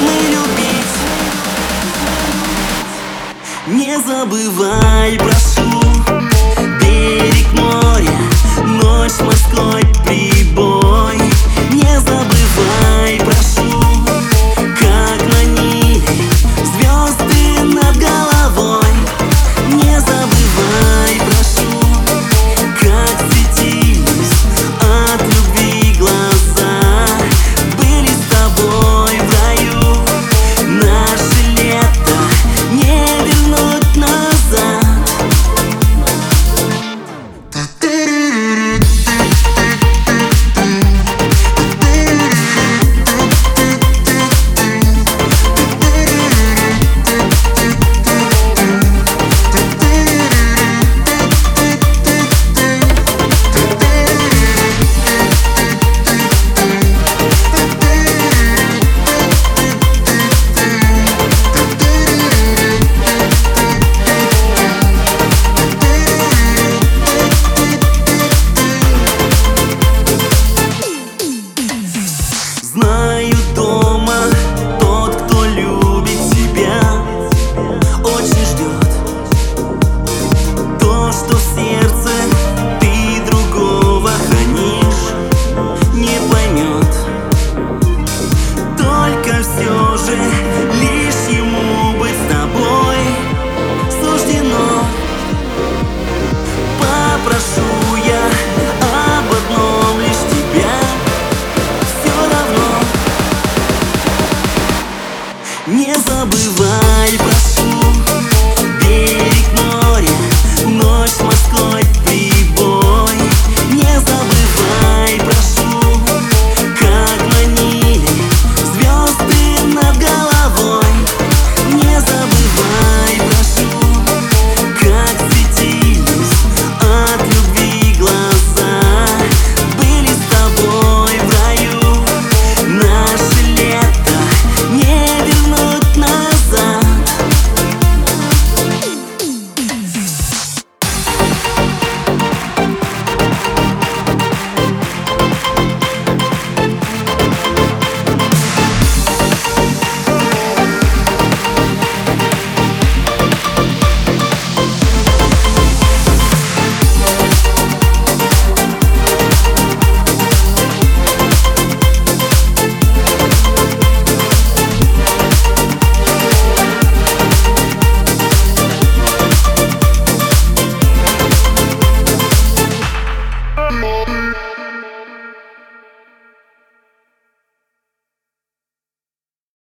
мы любить. Не забывай, прошу, берег моря, ночь морской прибой. Не забывай, прошу, как на небе звезды над головой. Не забывай, прошу, как светились от любви глаза. Были с тобой в раю, наше лето не вернуть назад. Знаю, дома тот, кто любит тебя, очень ждет то, что в сердце ты другого хранишь, не поймет. Только все же лишь ему быть с тобой суждено. Попрошу я об одном лишь тебя, не забывай.